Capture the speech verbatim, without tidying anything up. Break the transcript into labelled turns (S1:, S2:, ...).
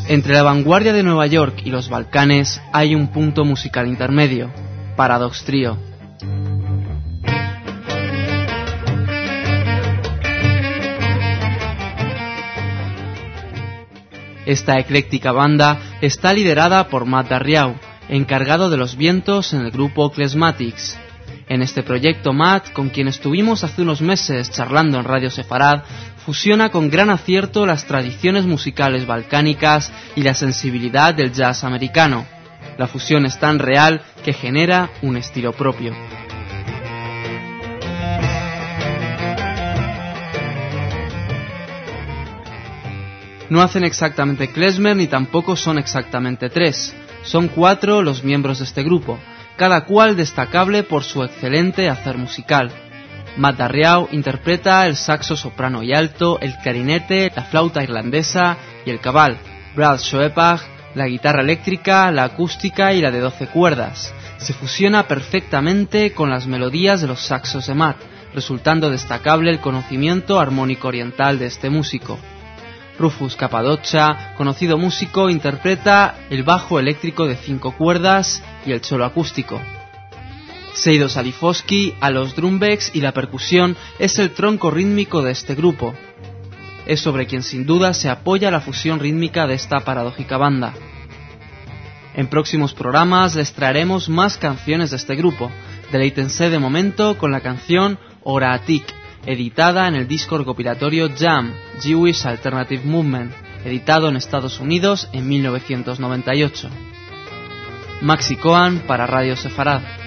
S1: Entre la vanguardia de Nueva York y los Balcanes hay un punto musical intermedio, Paradox Trio. Esta ecléctica banda está liderada por Matt Darriau, encargado de los vientos en el grupo Klezmatics. En este proyecto, Matt, con quien estuvimos hace unos meses charlando en Radio Sefarad, fusiona con gran acierto las tradiciones musicales balcánicas y la sensibilidad del jazz americano. La fusión es tan real que genera un estilo propio. No hacen exactamente klezmer ni tampoco son exactamente tres. Son cuatro los miembros de este grupo, cada cual destacable por su excelente hacer musical. Matt Darriau interpreta el saxo soprano y alto, el clarinete, la flauta irlandesa y el cabal. Brad Schoepag, la guitarra eléctrica, la acústica y la de doce cuerdas. Se fusiona perfectamente con las melodías de los saxos de Matt, resultando destacable el conocimiento armónico oriental de este músico. Rufus Cappadocia, conocido músico, interpreta el bajo eléctrico de cinco cuerdas y el cello acústico. Seido Salifoski, a los drumbeats y la percusión, es el tronco rítmico de este grupo. Es sobre quien sin duda se apoya la fusión rítmica de esta paradójica banda. En próximos programas les traeremos más canciones de este grupo. Deleítense de momento con la canción Ora Atik, editada en el disco recopilatorio Jam, Jewish Alternative Movement, editado en Estados Unidos en mil novecientos noventa y ocho. Maxi Cohen para Radio Sefarad.